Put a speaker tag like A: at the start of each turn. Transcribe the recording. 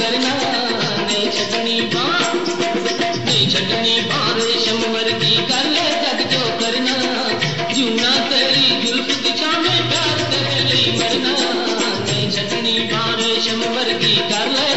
A: करना, नहीं छटनी बार, नहीं छटनी बार रेशम वर्गी कर ले जग जो करना, जूना तेरी जुल्फ दिशा में प्यार तेरे लिए मरना, नहीं छटनी बार रेशम वर्गी कर ले